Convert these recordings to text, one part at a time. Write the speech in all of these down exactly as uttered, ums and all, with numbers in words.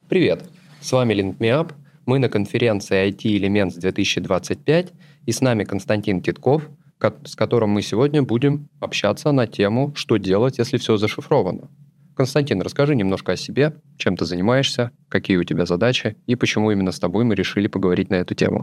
Привет, с вами LinkMeUp. Мы на конференции ай ти Elements две тысячи двадцать пять, и с нами Константин Титков, с которым мы сегодня будем общаться на тему, что делать, если все зашифровано. Константин, расскажи немножко о себе, чем ты занимаешься, какие у тебя задачи, и почему именно с тобой мы решили поговорить на эту тему.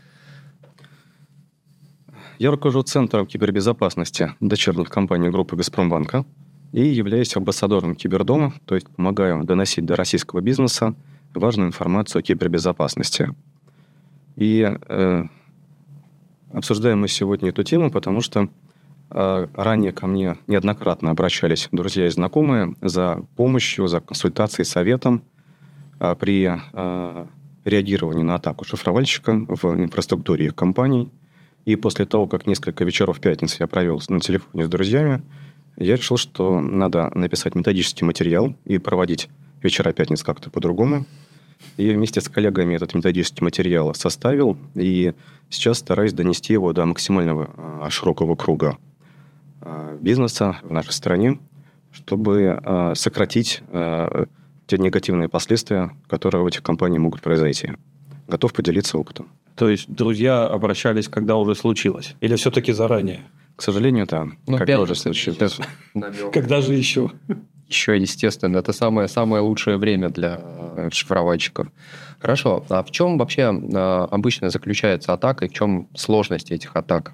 Я руковожу Центром кибербезопасности дочерних компаний группы «Газпромбанка» и являюсь амбассадором Кибердома, то есть помогаю доносить до российского бизнеса важную информацию о кибербезопасности. И э, обсуждаем мы сегодня эту тему, потому что э, ранее ко мне неоднократно обращались друзья и знакомые за помощью, за консультацией, советом э, при э, реагировании на атаку шифровальщика в инфраструктуре их компаний. И после того, как несколько вечеров в пятницу я провел на телефоне с друзьями, я решил, что надо написать методический материал и проводить вечера пятниц как-то по-другому. И вместе с коллегами этот методический материал составил, и сейчас стараюсь донести его до максимального широкого круга бизнеса в нашей стране, чтобы сократить те негативные последствия, которые у этих компаний могут произойти. Готов поделиться опытом. То есть друзья обращались, когда уже случилось? Или все-таки заранее? К сожалению, да. Ну, когда уже случилось. Когда же еще? Еще, естественно, это самое, самое лучшее время для шифровальщиков. Хорошо. А в чем вообще обычно заключается атака и в чем сложность этих атак?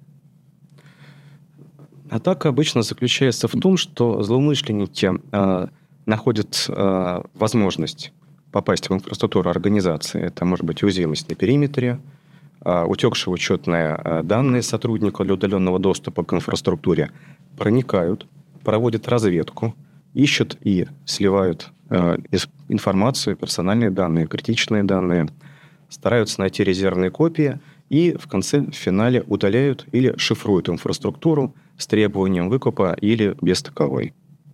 Атака обычно заключается в том, что злоумышленники э, находят э, возможность попасть в инфраструктуру организации. Это может быть уязвимость на периметре, утекшие учетные данные сотрудника для удаленного доступа к инфраструктуре, проникают, проводят разведку, ищут и сливают информацию, персональные данные, критичные данные, стараются найти резервные копии и в конце, в финале удаляют или шифруют инфраструктуру с требованием выкупа или без таковой.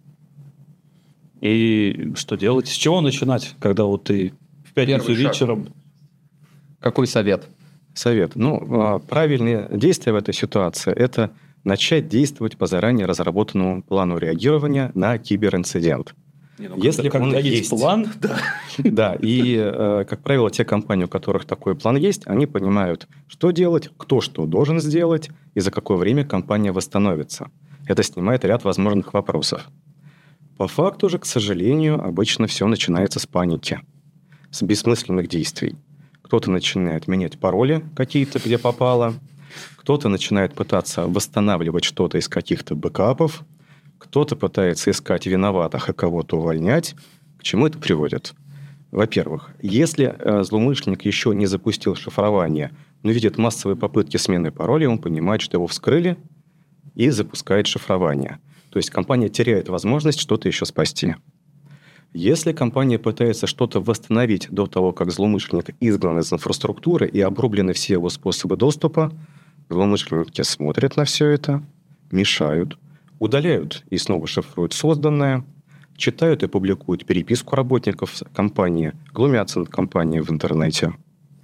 И что делать? С чего начинать, когда вот ты в пятницу Первый шаг. вечером? Какой совет? Совет. Ну, правильные действия в этой ситуации – это начать действовать по заранее разработанному плану реагирования на киберинцидент. Не, ну, Если когда, он когда есть, есть план, да. Да, и, как правило, те компании, у которых такой план есть, они понимают, что делать, кто что должен сделать и за какое время компания восстановится. Это снимает ряд возможных вопросов. По факту же, к сожалению, обычно все начинается с паники, с бессмысленных действий. Кто-то начинает менять пароли какие-то, где попало, кто-то начинает пытаться восстанавливать что-то из каких-то бэкапов, кто-то пытается искать виноватых и кого-то увольнять. К чему это приводит? Во-первых, если злоумышленник еще не запустил шифрование, но видит массовые попытки смены паролей, он понимает, что его вскрыли и запускает шифрование. То есть компания теряет возможность что-то еще спасти. Если компания пытается что-то восстановить до того, как злоумышленник изгнан из инфраструктуры и обрублены все его способы доступа, злоумышленники смотрят на все это, мешают, удаляют и снова шифруют созданное, читают и публикуют переписку работников компании, глумятся над компанией в интернете,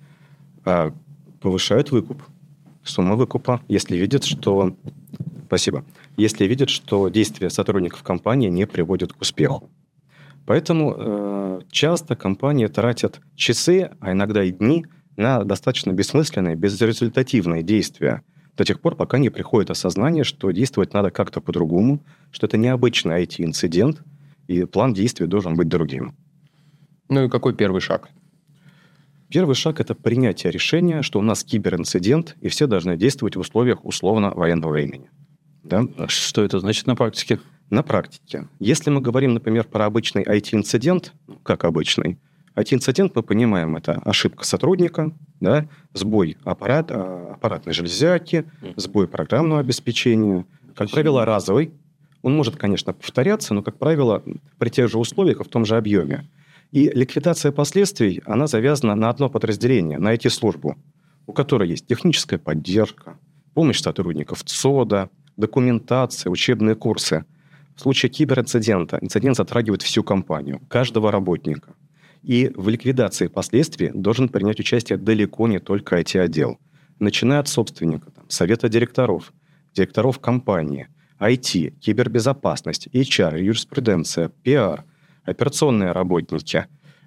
повышают выкуп, сумму выкупа, если видят, что... Спасибо. Если видят, что действия сотрудников компании не приводят к успеху. Поэтому э, часто компании тратят часы, а иногда и дни, на достаточно бессмысленные, безрезультативные действия до тех пор, пока не приходит осознание, что действовать надо как-то по-другому, что это необычный ай ти-инцидент, и план действий должен быть другим. Ну и какой первый шаг? Первый шаг – это принятие решения, что у нас киберинцидент, и все должны действовать в условиях условно военного времени. Да? Что это значит на практике? На практике. Если мы говорим, например, про обычный ай ти-инцидент, как обычный, ай ти-инцидент, мы понимаем, это ошибка сотрудника, да, сбой аппарат, аппаратной железяки, сбой программного обеспечения. Как правило, разовый. Он может, конечно, повторяться, но, как правило, при тех же условиях и в том же объеме. И ликвидация последствий, она завязана на одно подразделение, на ай ти-службу, у которой есть техническая поддержка, помощь сотрудников ЦОДа, документация, учебные курсы. В случае киберинцидента инцидент затрагивает всю компанию, каждого работника. И в ликвидации последствий должен принять участие далеко не только ай ти-отдел. Начиная от собственника, там, совета директоров, директоров компании, ай ти, кибербезопасность, эйч ар, юриспруденция, пиар, операционные работники,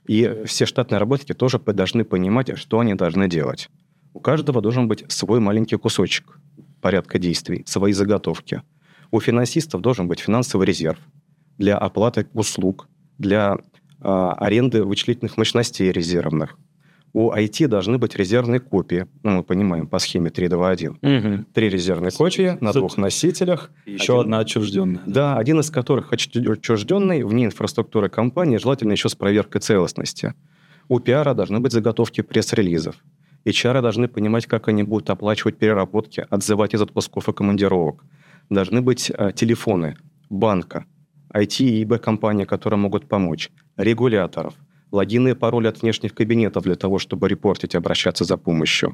И все штатные работники тоже должны понимать, что они должны делать. У каждого должен быть свой маленький кусочек порядка действий, свои заготовки. У финансистов должен быть финансовый резерв для оплаты услуг, для э, аренды вычислительных мощностей резервных. У ай ти должны быть резервные копии. Ну, мы понимаем, по схеме три два один. Угу. Три резервные копии на двух носителях. Еще один, одна отчужденная. Да, один из которых отчужденный вне инфраструктуры компании, желательно еще с проверкой целостности. У пиара должны быть заготовки пресс-релизов. эйч ар должны понимать, как они будут оплачивать переработки, отзывать из отпусков и командировок. Должны быть э, телефоны банка, ай ти и и би-компании, которые могут помочь, регуляторов, логины и пароли от внешних кабинетов для того, чтобы репортить и обращаться за помощью,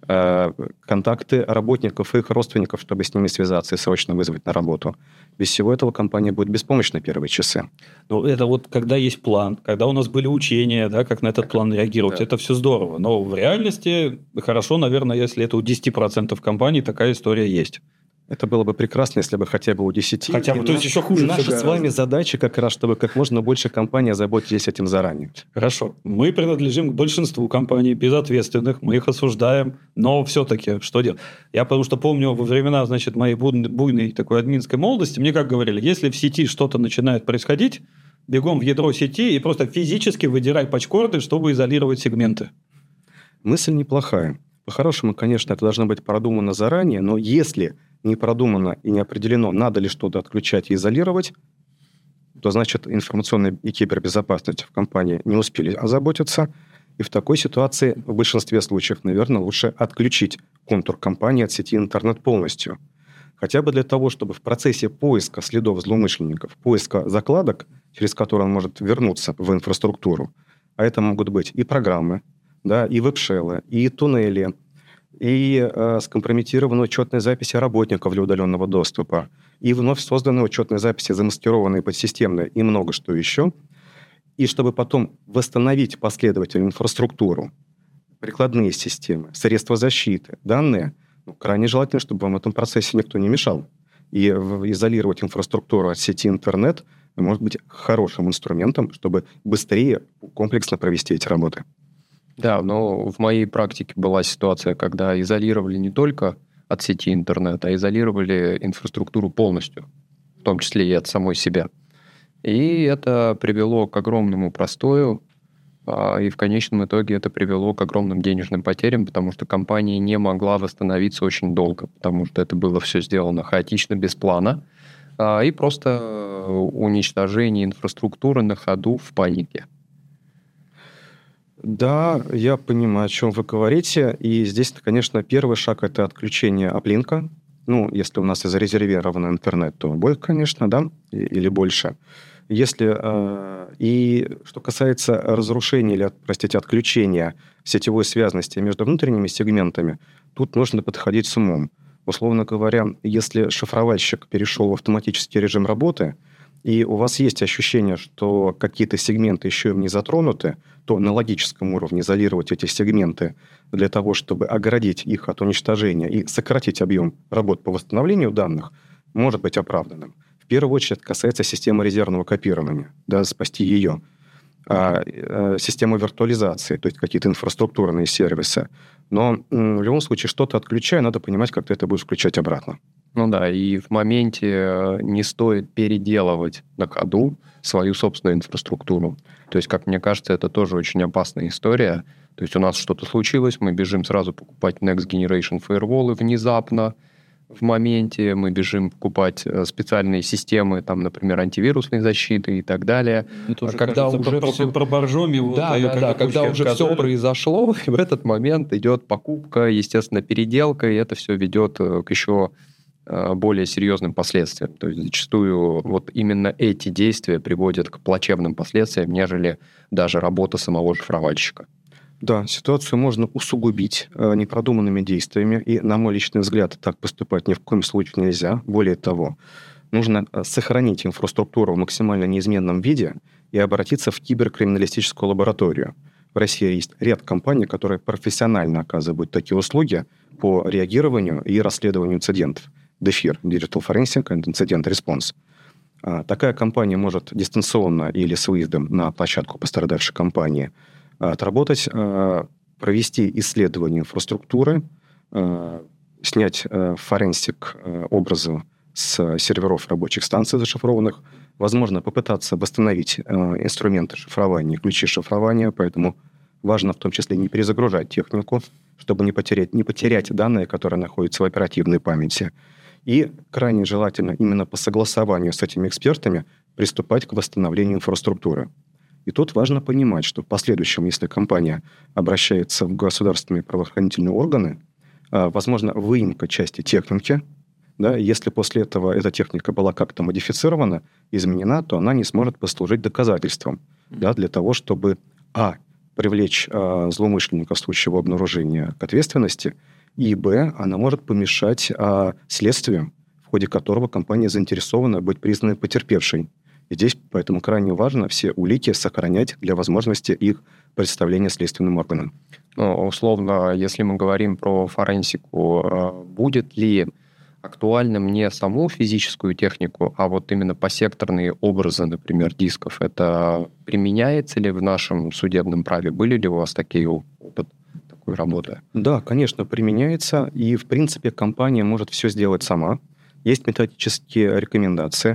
э, контакты работников и их родственников, чтобы с ними связаться и срочно вызвать на работу. Без всего этого компания будет беспомощна первые часы. Ну, это вот когда есть план, когда у нас были учения, да, как на этот план реагировать, да. Это все здорово. Но в реальности хорошо, наверное, если это у десяти процентов компаний такая история есть. Это было бы прекрасно, если бы хотя бы у десяти. Хотя бы, то есть еще хуже. Наша с вами задача как раз, чтобы как можно больше компаний озаботились этим заранее. Хорошо. Мы принадлежим к большинству компаний безответственных, мы их осуждаем, но все-таки что делать? Я потому что помню во времена, значит, моей буйной такой админской молодости, мне как говорили, если в сети что-то начинает происходить, бегом в ядро сети и просто физически выдирай патчкорды, чтобы изолировать сегменты. Мысль неплохая. По-хорошему, конечно, это должно быть продумано заранее, но если не продумано и не определено, надо ли что-то отключать и изолировать, то значит информационная и кибербезопасность в компании не успели озаботиться. И в такой ситуации в большинстве случаев, наверное, лучше отключить контур компании от сети интернет полностью. Хотя бы для того, чтобы в процессе поиска следов злоумышленников, поиска закладок, через которые он может вернуться в инфраструктуру, а это могут быть и программы, да, и веб-шеллы, и туннели, и э, скомпрометированные учетные записи работников для удаленного доступа, и вновь созданные учетные записи, замаскированные подсистемные, и много что еще. И чтобы потом восстановить последовательную инфраструктуру, прикладные системы, средства защиты, данные, ну, крайне желательно, чтобы вам в этом процессе никто не мешал. И изолировать инфраструктуру от сети интернет может быть хорошим инструментом, чтобы быстрее комплексно провести эти работы. Да, но в моей практике была ситуация, когда изолировали не только от сети интернет, а изолировали инфраструктуру полностью, в том числе и от самой себя. И это привело к огромному простою, и в конечном итоге это привело к огромным денежным потерям, потому что компания не могла восстановиться очень долго, потому что это было все сделано хаотично, без плана, и просто уничтожение инфраструктуры на ходу в панике. Да, я понимаю, о чем вы говорите. И здесь, конечно, первый шаг – это отключение аплинка. Ну, если у нас и зарезервирован интернет, то будет, конечно, да, или больше. Если, э, и что касается разрушения или, простите, отключения сетевой связности между внутренними сегментами, тут нужно подходить с умом. Условно говоря, если шифровальщик перешел в автоматический режим работы, и у вас есть ощущение, что какие-то сегменты еще им не затронуты, то на логическом уровне изолировать эти сегменты для того, чтобы оградить их от уничтожения и сократить объем работ по восстановлению данных, может быть оправданным. В первую очередь это касается системы резервного копирования, да, спасти ее. А, а, систему виртуализации, то есть какие-то инфраструктурные сервисы. Но м, в любом случае что-то отключая, надо понимать, как ты это будешь включать обратно. Ну да, и в моменте не стоит переделывать на ходу свою собственную инфраструктуру. То есть, как мне кажется, это тоже очень опасная история. То есть у нас что-то случилось, мы бежим сразу покупать Next Generation Firewall внезапно, в моменте мы бежим покупать специальные системы, там, например, антивирусной защиты и так далее. Это уже, когда кажется, уже про, все... про, про боржоми, вот, да, да, да, когда уже все произошло, в этот момент идет покупка, естественно, переделка, и это все ведет к еще более серьезным последствиям. То есть зачастую вот именно эти действия приводят к плачевным последствиям, нежели даже работа самого шифровальщика. Да, ситуацию можно усугубить э, непродуманными действиями, и, на мой личный взгляд, так поступать ни в коем случае нельзя. Более того, нужно сохранить инфраструктуру в максимально неизменном виде и обратиться в киберкриминалистическую лабораторию. В России есть ряд компаний, которые профессионально оказывают такие услуги по реагированию и расследованию инцидентов. ди эф ай ар – Digital Forensic and Incident Response. Такая компания может дистанционно или с выездом на площадку пострадавшей компании отработать, провести исследование инфраструктуры, снять форенсик образа с серверов рабочих станций зашифрованных, возможно, попытаться восстановить инструменты шифрования, ключи шифрования, поэтому важно в том числе не перезагружать технику, чтобы не потерять, не потерять данные, которые находятся в оперативной памяти. И крайне желательно именно по согласованию с этими экспертами приступать к восстановлению инфраструктуры. И тут важно понимать, что в последующем, если компания обращается в государственные правоохранительные органы, возможно, выемка части техники, да, если после этого эта техника была как-то модифицирована, изменена, то она не сможет послужить доказательством, да, для того, чтобы а. привлечь а, злоумышленника в случае его обнаружения к ответственности, и б. она может помешать а, следствию, в ходе которого компания заинтересована быть признанной потерпевшей. И здесь поэтому крайне важно все улики сохранять для возможности их представления следственным органам. Ну, условно, если мы говорим про форенсику, будет ли актуальным не саму физическую технику, а вот именно посекторные образы, например, дисков? Это применяется ли в нашем судебном праве? Были ли у вас такие опыт такой работы? Да, конечно, применяется. И, в принципе, компания может все сделать сама. Есть методические рекомендации,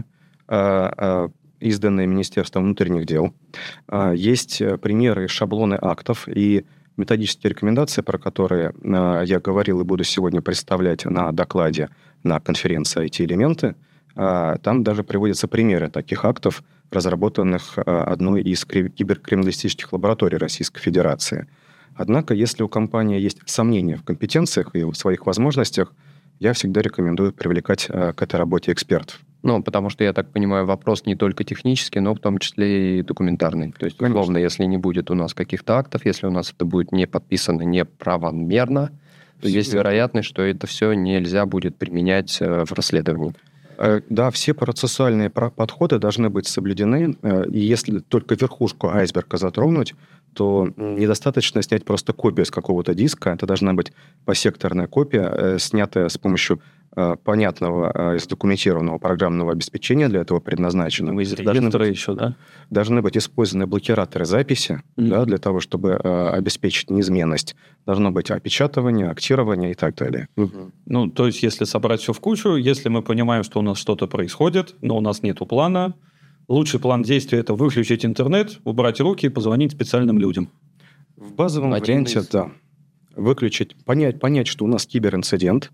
изданные Министерством внутренних дел. Есть примеры, шаблоны актов и методические рекомендации, про которые я говорил и буду сегодня представлять на докладе на конференции ай ти-элементы. Там даже приводятся примеры таких актов, разработанных одной из киберкриминалистических лабораторий Российской Федерации. Однако, если у компании есть сомнения в компетенциях и в своих возможностях, я всегда рекомендую привлекать к этой работе экспертов. Ну, потому что, я так понимаю, вопрос не только технический, но в том числе и документарный. То есть, Конечно. условно, если не будет у нас каких-то актов, если у нас это будет не подписано неправомерно, то есть вероятность, что это все нельзя будет применять в расследовании. Да, все процессуальные подходы должны быть соблюдены, и если только верхушку айсберга затронуть, то недостаточно снять просто копию с какого-то диска, это должна быть посекторная копия, снятая с помощью понятного и задокументированного программного обеспечения, для этого предназначенного. Из регистра еще, да? Должны быть использованы блокираторы записи, mm-hmm. да, для того, чтобы э, обеспечить неизменность. Должно быть опечатывание, актирование и так далее. Mm-hmm. Ну, то есть, если собрать все в кучу, если мы понимаем, что у нас что-то происходит, но у нас нету плана, лучший план действия – это выключить интернет, убрать руки и позвонить специальным людям. В базовом Один варианте, из... да. Выключить, понять, понять, что у нас киберинцидент,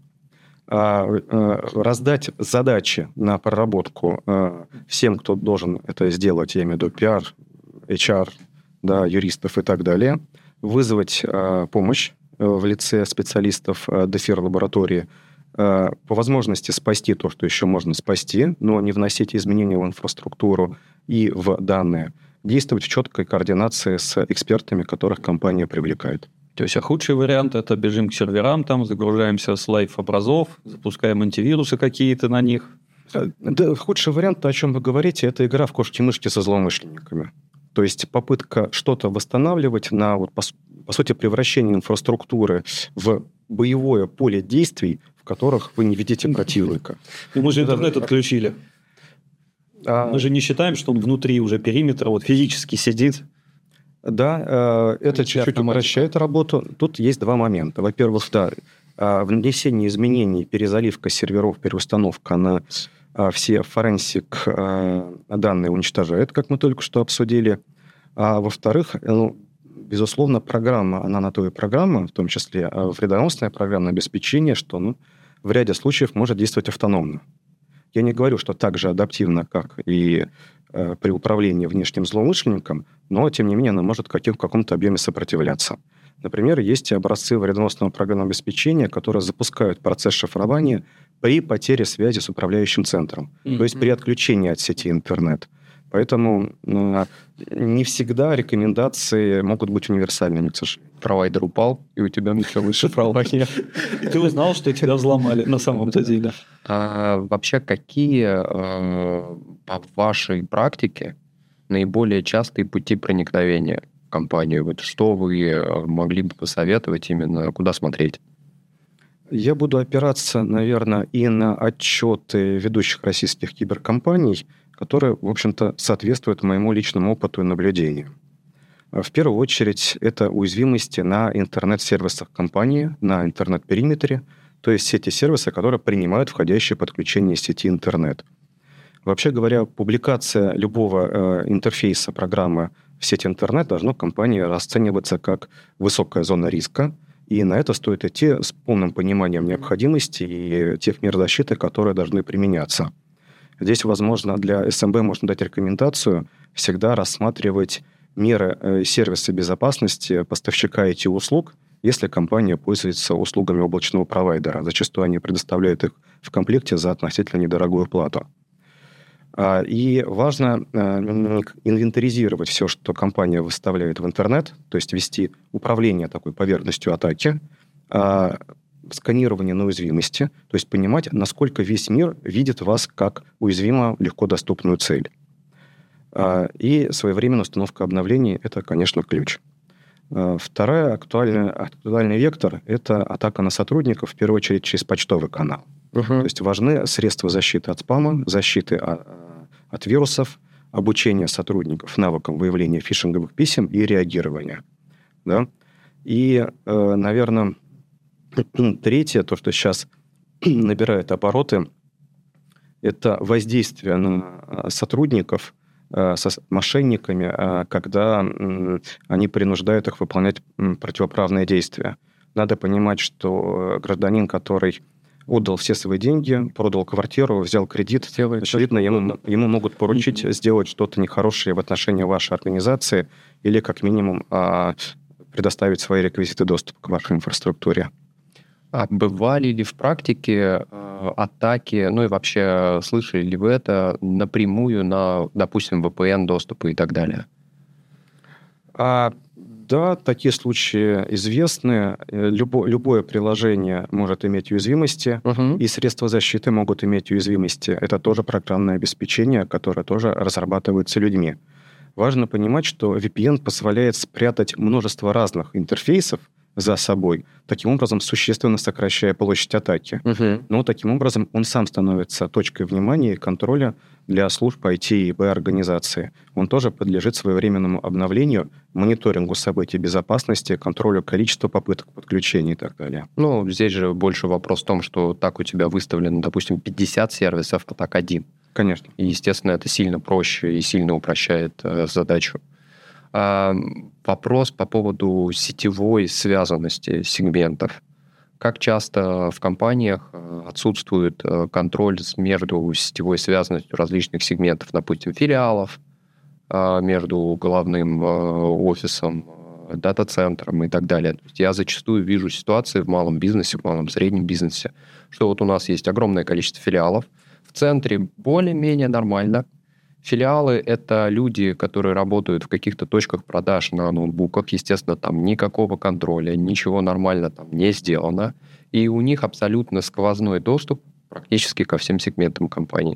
раздать задачи на проработку всем, кто должен это сделать, я имею в виду пиар, эйч ар, да, юристов и так далее, вызвать помощь в лице специалистов ДФИР-лаборатории, по возможности спасти то, что еще можно спасти, но не вносить изменения в инфраструктуру и в данные, действовать в четкой координации с экспертами, которых компания привлекает. То есть, а худший вариант – это бежим к серверам, там загружаемся с лайв-образов, запускаем антивирусы какие-то на них. Да, худший вариант, о чем вы говорите, это игра в кошки-мышки со злоумышленниками. То есть попытка что-то восстанавливать на, вот, по, по сути, превращение инфраструктуры в боевое поле действий, в которых вы не видите противника. Ну, мы же интернет отключили. А... Мы же не считаем, что он внутри уже периметра вот, физически сидит. Да, это чуть-чуть упрощает работу. Тут есть два момента. Во-первых, да, внесение изменений, перезаливка серверов, переустановка на все форенсик данные уничтожает, как мы только что обсудили. А во-вторых, ну, безусловно, программа, она на то и программа, в том числе вредоносное программное обеспечение, что ну, в ряде случаев может действовать автономно. Я не говорю, что так же адаптивно, как и э, при управлении внешним злоумышленником, но, тем не менее, она может каким, в каком-то объеме сопротивляться. Например, есть образцы вредоносного программного обеспечения, которые запускают процесс шифрования при потере связи с управляющим центром, mm-hmm. то есть при отключении от сети интернет. Поэтому э, не всегда рекомендации могут быть универсальными, к сожалению. Провайдер упал, и у тебя началось шифрование. И ты узнал, что тебя взломали на самом-то деле. А вообще, какие по вашей практике наиболее частые пути проникновения в компанию? Вот что вы могли бы посоветовать именно, куда смотреть? Я буду опираться, наверное, и на отчеты ведущих российских киберкомпаний, которые, в общем-то, соответствуют моему личному опыту и наблюдению. В первую очередь, это уязвимости на интернет-сервисах компании, на интернет-периметре, то есть все те сервисы, которые принимают входящее подключение сети интернет. Вообще говоря, публикация любого э, интерфейса программы в сеть интернет должна в компании расцениваться как высокая зона риска, и на это стоит идти с полным пониманием необходимости и тех мер защиты, которые должны применяться. Здесь, возможно, для эс эм бэ можно дать рекомендацию всегда рассматривать меры э, сервиса безопасности поставщика ай ти-услуг, если компания пользуется услугами облачного провайдера. Зачастую они предоставляют их в комплекте за относительно недорогую плату. А, и важно э, инвентаризировать все, что компания выставляет в интернет, то есть вести управление такой поверхностью атаки, э, сканирование на уязвимости, то есть понимать, насколько весь мир видит вас как уязвимую, легко доступную цель. И своевременная установка обновлений – это, конечно, ключ. Второй актуальный, актуальный вектор – это атака на сотрудников, в первую очередь через почтовый канал. Uh-huh. То есть важны средства защиты от спама, защиты от вирусов, обучение сотрудников навыкам выявления фишинговых писем и реагирования. Да? И, наверное, третье, то, что сейчас набирает обороты, это воздействие на сотрудников со мошенниками, когда они принуждают их выполнять противоправные действия. Надо понимать, что гражданин, который отдал все свои деньги, продал квартиру, взял кредит, Сделает очевидно, ему, ему могут поручить mm-hmm. сделать что-то нехорошее в отношении вашей организации или, как минимум, предоставить свои реквизиты доступа к вашей инфраструктуре. А бывали ли в практике э, атаки, ну и вообще слышали ли вы это напрямую на, допустим, ви пи эн-доступы и так далее? А, да, такие случаи известны. Любо, любое приложение может иметь уязвимости, uh-huh. и средства защиты могут иметь уязвимости. Это тоже программное обеспечение, которое тоже разрабатывается людьми. Важно понимать, что ви пи эн позволяет спрятать множество разных интерфейсов за собой, таким образом существенно сокращая площадь атаки. Uh-huh. Но таким образом он сам становится точкой внимания и контроля для служб ай ти и би-организации. Он тоже подлежит своевременному обновлению, мониторингу событий безопасности, контролю количества попыток подключения и так далее. Ну, здесь же больше вопрос в том, что так у тебя выставлено, допустим, пятьдесят сервисов, а так один. Конечно. И, естественно, это сильно проще и сильно упрощает э, задачу. А, вопрос по поводу сетевой связанности сегментов. Как часто в компаниях отсутствует контроль между сетевой связанностью различных сегментов, допустим, филиалов, между главным офисом, дата-центром и так далее. То есть я зачастую вижу ситуации в малом бизнесе, в малом среднем бизнесе, что вот у нас есть огромное количество филиалов, в центре более-менее нормально. Филиалы — это люди, которые работают в каких-то точках продаж на ноутбуках. Естественно, там никакого контроля, ничего нормально там не сделано. И у них абсолютно сквозной доступ практически ко всем сегментам компании.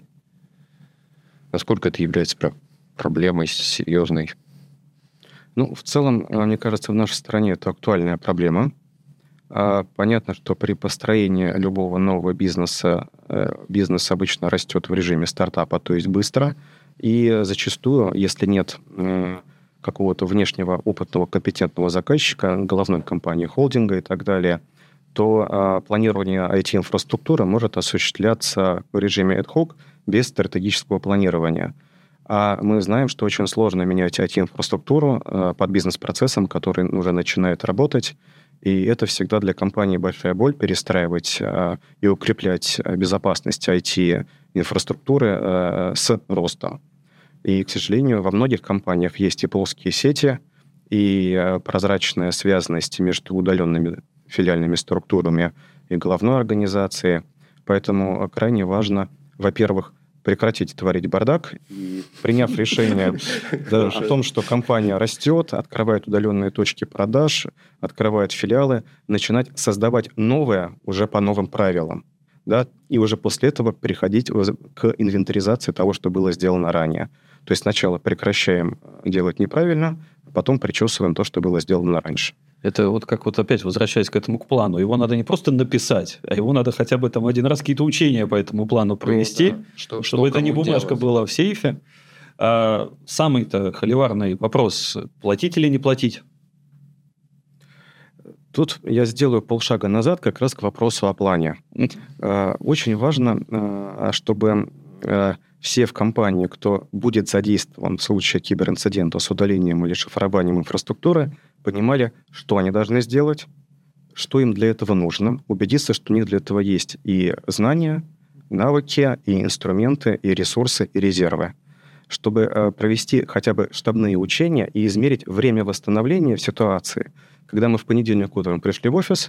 Насколько это является проблемой серьезной? Ну, в целом, мне кажется, в нашей стране это актуальная проблема. Понятно, что при построении любого нового бизнеса бизнес обычно растет в режиме стартапа, то есть быстро. И зачастую, если нет э, какого-то внешнего опытного компетентного заказчика, головной компании, холдинга и так далее, то э, планирование ай ти-инфраструктуры может осуществляться в режиме ad hoc без стратегического планирования. А мы знаем, что очень сложно менять ай ти-инфраструктуру э, под бизнес-процессом, который уже начинает работать. И это всегда для компании большая боль перестраивать э, и укреплять безопасность ай ти-инфраструктуры э, с ростом. И, к сожалению, во многих компаниях есть и плоские сети, и э, прозрачная связанность между удаленными филиальными структурами и головной организацией. Поэтому крайне важно, во-первых, прекратить творить бардак, и, приняв решение да, о том, что компания растет, открывает удаленные точки продаж, открывает филиалы, начинать создавать новое уже по новым правилам. Да, и уже после этого переходить к инвентаризации того, что было сделано ранее. То есть сначала прекращаем делать неправильно, а потом причесываем то, что было сделано раньше. Это вот как вот опять возвращаясь к этому к плану. Его надо не просто написать, а его надо хотя бы там один раз какие-то учения по этому плану провести, ну, да. что, чтобы что это не бумажка делать? была в сейфе. А самый-то холиварный вопрос – платить или не платить? Тут я сделаю полшага назад как раз к вопросу о плане. Очень важно, чтобы все в компании, кто будет задействован в случае киберинцидента с удалением или шифрованием инфраструктуры, понимали, что они должны сделать, что им для этого нужно, убедиться, что у них для этого есть и знания, навыки, и инструменты, и ресурсы, и резервы, чтобы провести хотя бы штабные учения и измерить время восстановления в ситуации, когда мы в понедельник утром пришли в офис,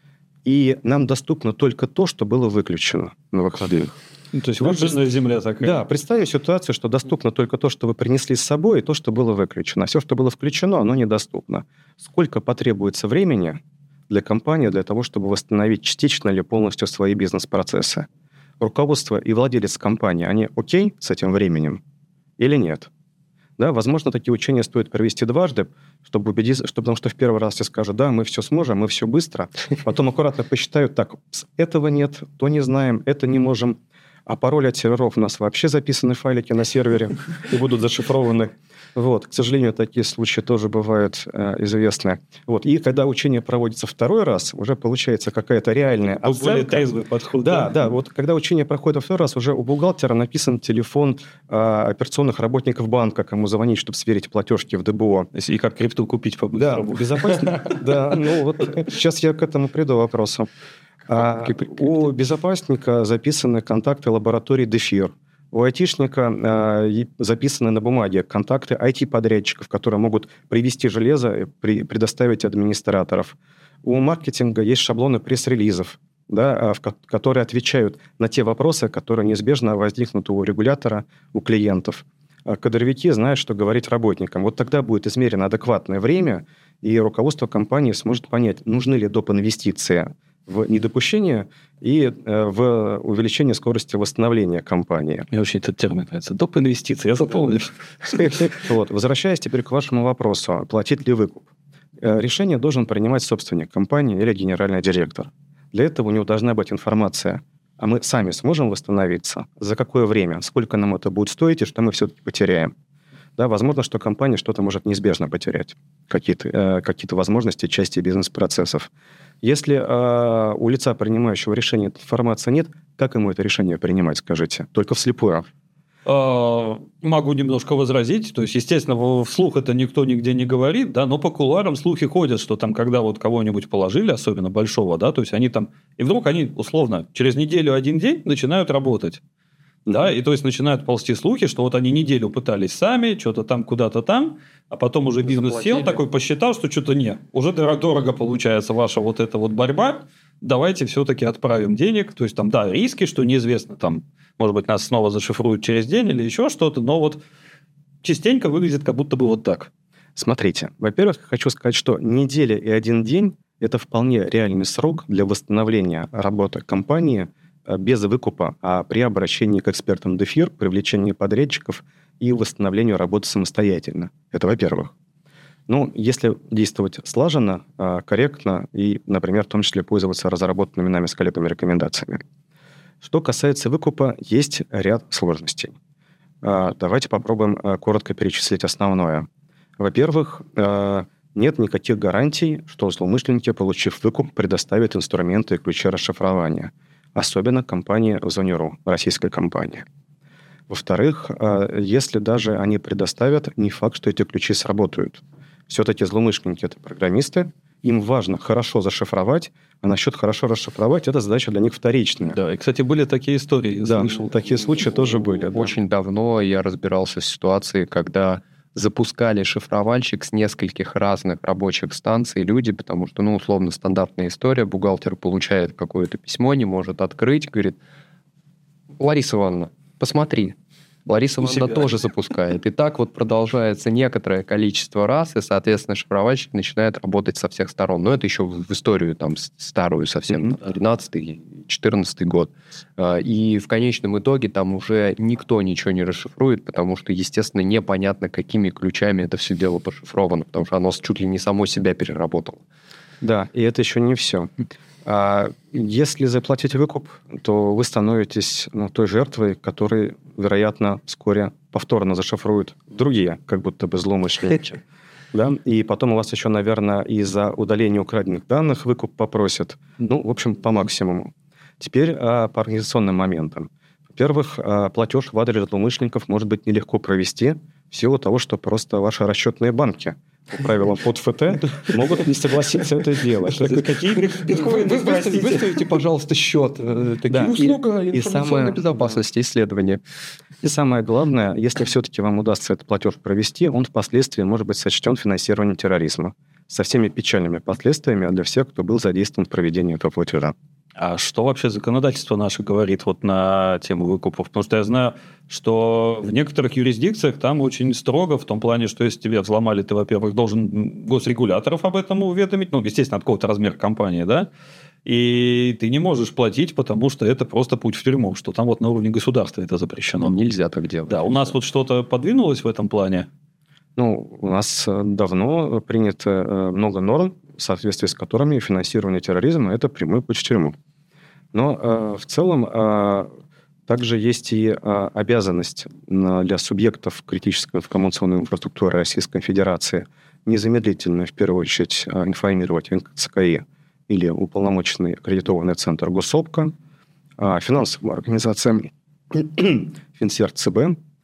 и нам доступно только то, что было выключено на выходных. Ну, то есть выжженная земля такая. Да, представим ситуацию, что доступно только то, что вы принесли с собой, и то, что было выключено. А все, что было включено, оно недоступно. Сколько потребуется времени для компании для того, чтобы восстановить частично или полностью свои бизнес-процессы? Руководство и владелец компании, они окей с этим временем или нет? Да, возможно, такие учения стоит провести дважды, чтобы убедиться, что, потому что в первый раз все скажут, да, мы все сможем, мы все быстро. Потом аккуратно посчитают, так, этого нет, то не знаем, это не можем. А пароли от серверов у нас вообще записаны файлики на сервере и будут зашифрованы. Вот. К сожалению, такие случаи тоже бывают э, известны. Вот. И когда учение проводится второй раз, уже получается какая-то реальная оценка. Более трезвый подход. Да, да, да. Вот когда учение проходит второй раз, уже у бухгалтера написан телефон э, операционных работников банка, кому звонить, чтобы сверить платежки в ДБО. И как крипту купить по-быстрому. Да, безопасно. Да, ну вот сейчас я к этому приду вопросу. А у безопасника записаны контакты лаборатории Дефир. У айтишника а, записаны на бумаге контакты ай ти-подрядчиков, которые могут привезти железо и при, предоставить администраторов. У маркетинга есть шаблоны пресс-релизов, да, в, которые отвечают на те вопросы, которые неизбежно возникнут у регулятора, у клиентов. А кадровики знают, что говорить работникам. Вот тогда будет измерено адекватное время, и руководство компании сможет понять, нужны ли доп. Инвестиции в недопущение и э, в увеличение скорости восстановления компании. Мне вообще этот термин нравится. Доп. Инвестиции, я запомнил. Вот. Возвращаясь теперь к вашему вопросу, платить ли выкуп. Решение должен принимать собственник компании или генеральный директор. Для этого у него должна быть информация, а мы сами сможем восстановиться, за какое время, сколько нам это будет стоить и что мы все-таки потеряем. Да, возможно, что компания что-то может неизбежно потерять, какие-то, э, какие-то возможности, части бизнес-процессов. Если э, у лица, принимающего решение, информации нет, как ему это решение принимать, скажите? Только вслепую. Могу немножко возразить. То есть, естественно, вслух это никто нигде не говорит, да, но по кулуарам слухи ходят, что там, когда вот кого-нибудь положили, особенно большого, да, то есть они там, и вдруг они, условно, через неделю, один день начинают работать. Да, и то есть начинают ползти слухи, что вот они неделю пытались сами, что-то там, куда-то там, а потом уже бизнес заплатили. Сел, такой посчитал, что что-то не, уже дорого получается ваша вот эта вот борьба, давайте все-таки отправим денег, то есть там, да, риски, что неизвестно, там, может быть, нас снова зашифруют через день или еще что-то, но вот частенько выглядит как будто бы вот так. Смотрите, во-первых, хочу сказать, что неделя и один день – это вполне реальный срок для восстановления работы компании без выкупа, а при обращении к экспертам Дефир, привлечении подрядчиков и восстановлению работы самостоятельно. Это во-первых. Ну, если действовать слаженно, корректно и, например, в том числе пользоваться разработанными нами с коллегами рекомендациями. Что касается выкупа, есть ряд сложностей. Давайте попробуем коротко перечислить основное. Во-первых, нет никаких гарантий, что злоумышленники, получив выкуп, предоставят инструменты и ключи расшифрования. Особенно компании Zone.ru, российская компания. Во-вторых, если даже они предоставят, не факт, что эти ключи сработают. Все-таки злоумышленники – это программисты, им важно хорошо зашифровать, а насчет хорошо расшифровать – это задача для них вторичная. Да, и, кстати, были такие истории. Да, слышал. такие случаи тоже были. Очень да. давно я разбирался в ситуации, когда запускали шифровальщик с нескольких разных рабочих станций люди, потому что, ну, условно, стандартная история, бухгалтер получает какое-то письмо, не может открыть, говорит: Лариса Ивановна, посмотри, Лариса Ивановна тоже запускает. И так вот продолжается некоторое количество раз, и, соответственно, шифровальщик начинает работать со всех сторон. Но это еще в историю там старую совсем, тринадцатый, четырнадцатый год. И в конечном итоге там уже никто ничего не расшифрует, потому что, естественно, непонятно, какими ключами это все дело пошифровано, потому что оно чуть ли не само себя переработало. Да, и это еще не все. А если заплатить выкуп, то вы становитесь ну, той жертвой, которой, вероятно, вскоре повторно зашифруют другие, как будто бы злоумышленники. Да? И потом у вас еще, наверное, из-за удаления украденных данных выкуп попросят. Ну, в общем, по максимуму. Теперь а, по организационным моментам. Во-первых, а, платеж в адрес злоумышленников может быть нелегко провести в силу того, что просто ваши расчетные банки по правилам под ФТ могут не согласиться это сделать. Какие биткоины, простите? Выставите, пожалуйста, счет. Такие услуги информационной безопасности, исследования. И самое главное, если все-таки вам удастся этот платеж провести, он впоследствии может быть сочтен финансированием терроризма со всеми печальными последствиями для всех, кто был задействован в проведении этого платежа. А что вообще законодательство наше говорит вот на тему выкупов? Потому что я знаю, что в некоторых юрисдикциях там очень строго, в том плане, что если тебя взломали, ты, во-первых, должен госрегуляторов об этом уведомить, ну, естественно, от какого-то размера компании, да, и ты не можешь платить, потому что это просто путь в тюрьму, что там вот на уровне государства это запрещено. Но нельзя так делать. Да, у нас вот что-то подвинулось в этом плане? Ну, у нас давно принято много норм, в соответствии с которыми финансирование терроризма – это прямой путь в тюрьму. Но э, в целом э, также есть и э, обязанность для субъектов критической информационной инфраструктуры Российской Федерации незамедлительно, в первую очередь, информировать эн ка цэ ка и или уполномоченный аккредитованный центр Госсопка, э, финансовым организациям Финсерв-ЦБ,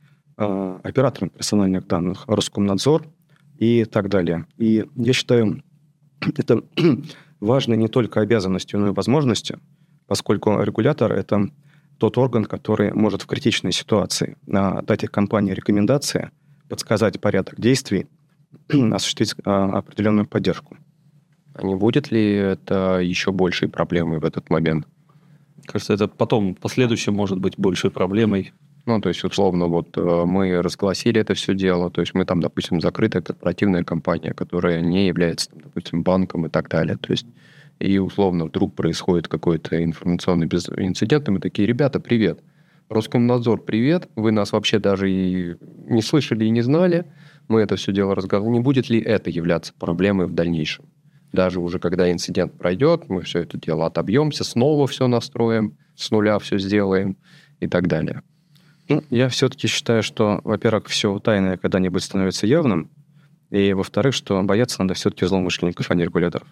э, операторам персональных данных Роскомнадзор и так далее. И я считаю, это важной не только обязанностью, но и возможностью, поскольку регулятор – это тот орган, который может в критичной ситуации дать компании рекомендации, подсказать порядок действий, осуществить определенную поддержку. А не будет ли это еще большей проблемой в этот момент? Кажется, это потом, в последующем, может быть большей проблемой. Ну, то есть, условно, вот мы разгласили это все дело, то есть мы там, допустим, закрытая корпоративная компания, которая не является, допустим, банком и так далее, то есть и условно вдруг происходит какой-то информационный инцидент, и мы такие: ребята, привет, Роскомнадзор, привет, вы нас вообще даже и не слышали и не знали, мы это все дело разговаривали, не будет ли это являться проблемой в дальнейшем? Даже уже когда инцидент пройдет, мы все это дело отобьемся, снова все настроим, с нуля все сделаем и так далее. Ну, я все-таки считаю, что, во-первых, все тайное когда-нибудь становится явным, и, во-вторых, что бояться надо все-таки злоумышленников, а не регуляторов.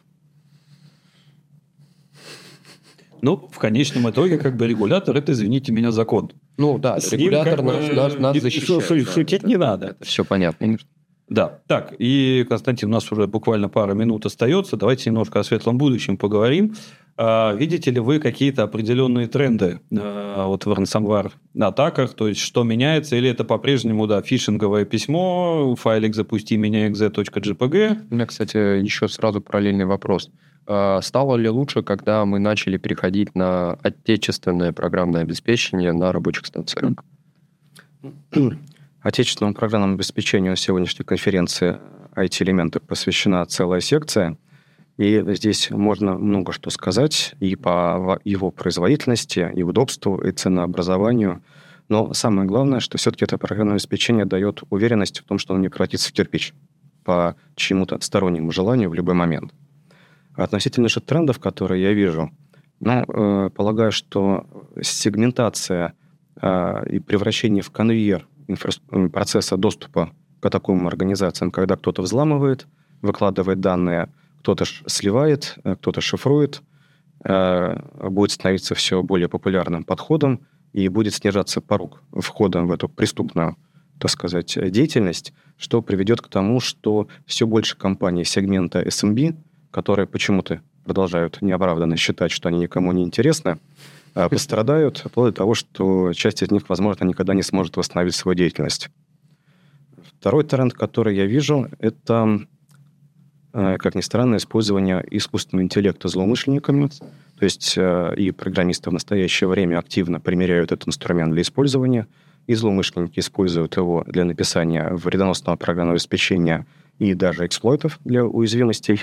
Ну, в конечном итоге, как бы регулятор – это, извините меня, закон. Ну да, С регулятор ним, нас, бы, нас, нас защищает. Ш- ш- шутить не надо. Это все понятно. Да. Так, и, Константин, у нас уже буквально пара минут остается. Давайте немножко о светлом будущем поговорим. А, видите ли вы какие-то определенные тренды а, вот в ransomware атаках? То есть, что меняется? Или это по-прежнему, да, фишинговое письмо, файлик «запусти меня экзе точка джей пи джи»? У меня, кстати, еще сразу параллельный вопрос. Стало ли лучше, когда мы начали переходить на отечественное программное обеспечение на рабочих станциях? Отечественному программному обеспечению на сегодняшней конференции ай ти-элементы посвящена целая секция. И здесь можно много что сказать и по его производительности, и удобству, и ценообразованию. Но самое главное, что все-таки это программное обеспечение дает уверенность в том, что оно не превратится в кирпич по чьему-то стороннему желанию в любой момент. Относительно же трендов, которые я вижу, ну, э, полагаю, что сегментация э, и превращение в конвейер инфра... процесса доступа к таким организациям, когда кто-то взламывает, выкладывает данные, кто-то сливает, кто-то шифрует, э, будет становиться все более популярным подходом и будет снижаться порог входа в эту преступную, так сказать, деятельность, что приведет к тому, что все больше компаний сегмента эс эм би, которые почему-то продолжают неоправданно считать, что они никому не интересны, пострадают, вплоть до того, что часть из них, возможно, никогда не сможет восстановить свою деятельность. Второй тренд, который я вижу, это, как ни странно, использование искусственного интеллекта злоумышленниками. То есть и программисты в настоящее время активно примеряют этот инструмент для использования. и злоумышленники используют его для написания вредоносного программного обеспечения и даже эксплойтов для уязвимостей.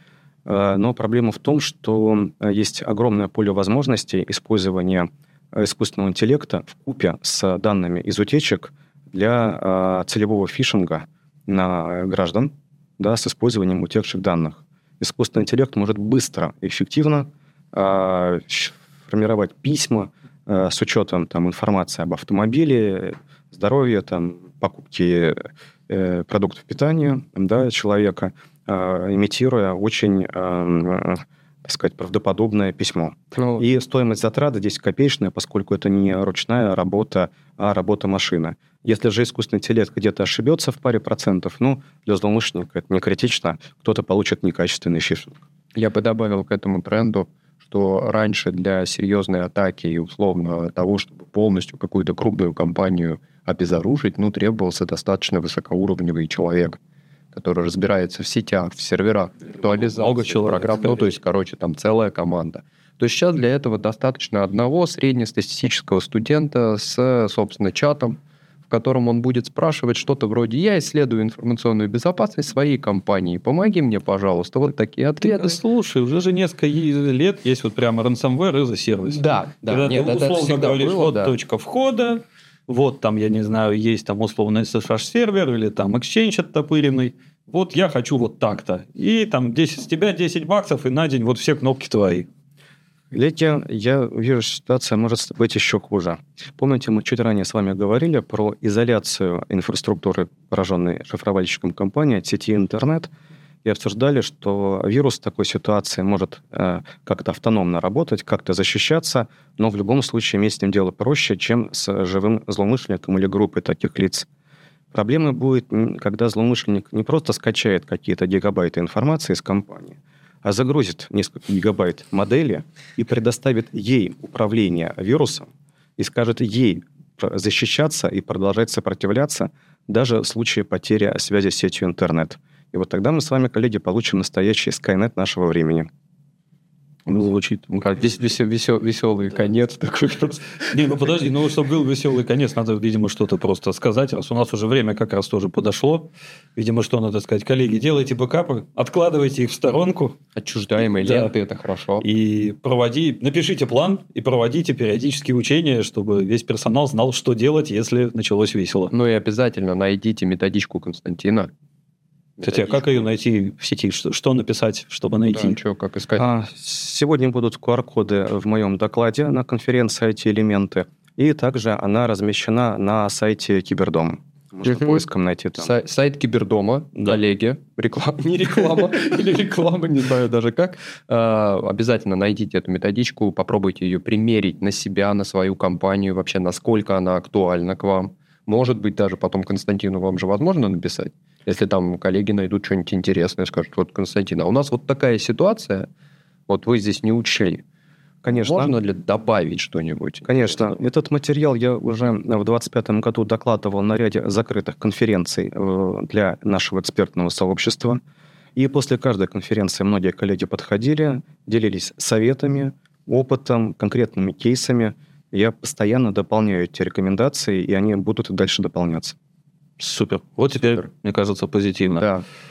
Но проблема в том, что есть огромное поле возможностей использования искусственного интеллекта вкупе с данными из утечек для целевого фишинга на граждан, да, с использованием утекших данных. Искусственный интеллект может быстро и эффективно э, формировать письма э, с учетом там, информации об автомобиле, здоровье, там, покупке э, продуктов питания, да, человека, э, имитируя очень, э, так сказать, правдоподобное письмо. Ну, и стоимость затрат здесь копеечная, поскольку это не ручная работа, а работа машины. Если же искусственный интеллект где-то ошибется в паре процентов, ну, для злоумышленника это не критично, кто-то получит некачественный фишинг. Я бы добавил к этому тренду, что раньше для серьезной атаки и, условно, того, чтобы полностью какую-то крупную компанию обезоружить, ну, требовался достаточно высокоуровневый человек, который разбирается в сетях, в серверах, виртуализации программ, ну, то есть, короче, там целая команда. То есть сейчас для этого достаточно одного среднестатистического студента с, собственно, чатом, в котором он будет спрашивать что-то вроде «Я исследую информационную безопасность своей компании, помоги мне, пожалуйста». Вот такие ответы. Ты, слушай, уже же несколько лет есть вот прямо ransomware as a service. Да, да. Когда Нет, ты это условно говоришь, было, вот да. точка входа, вот там, я не знаю, есть там условно эс эс эйч-сервер или там Exchange оттопыренный, вот я хочу вот так-то. И там десять, с тебя десять баксов, и на день вот все кнопки твои. Видите, я вижу, что ситуация может быть еще хуже. Помните, мы чуть ранее с вами говорили про изоляцию инфраструктуры, пораженной шифровальщиком компании от сети интернет, и обсуждали, что вирус в такой ситуации может э, как-то автономно работать, как-то защищаться, но в любом случае иметь с ним дело проще, чем с живым злоумышленником или группой таких лиц. Проблема будет, когда злоумышленник не просто скачает какие-то гигабайты информации из компании, а загрузит несколько гигабайт модели и предоставит ей управление вирусом и скажет ей защищаться и продолжать сопротивляться даже в случае потери связи с сетью интернет. И вот тогда мы с вами, коллеги, получим настоящий Skynet нашего времени. Ну, звучит как весел, весел, веселый конец такой. Не, ну подожди, ну чтобы был веселый конец, надо, видимо, что-то просто сказать, раз у нас уже время как раз тоже подошло. Видимо, что надо сказать? Коллеги, делайте бэкапы, откладывайте их в сторонку. Отчуждаемые да. ленты, это хорошо. И проводи, напишите план и проводите периодические учения, чтобы весь персонал знал, что делать, если началось весело. Ну и обязательно найдите методичку Константина. Кстати, а как ее найти в сети? Что, что написать, чтобы найти? Да, что, как искать? А, сегодня будут ку ар-коды в моем докладе на конференции ай ти-элементы, и также она размещена на сайте Кибердом. Можно Мгм. поиском найти там. Сай- сайт Кибердома, Да. коллеги, реклама, не реклама, или реклама, не знаю даже как. А, Обязательно найдите эту методичку, попробуйте ее примерить на себя, на свою компанию, вообще насколько она актуальна к вам. Может быть, даже потом Константину вам же возможно написать, если там коллеги найдут что-нибудь интересное, скажут, вот, Константин, а у нас вот такая ситуация, вот вы здесь не учли. Конечно. Можно ли добавить что-нибудь? Конечно. Этот материал я уже в двадцать пятом году докладывал на ряде закрытых конференций э, для нашего экспертного сообщества. И после каждой конференции многие коллеги подходили, делились советами, опытом, конкретными кейсами. Я постоянно дополняю эти рекомендации, и они будут и дальше дополняться. Супер. Вот теперь, Супер. мне кажется, позитивно. Да.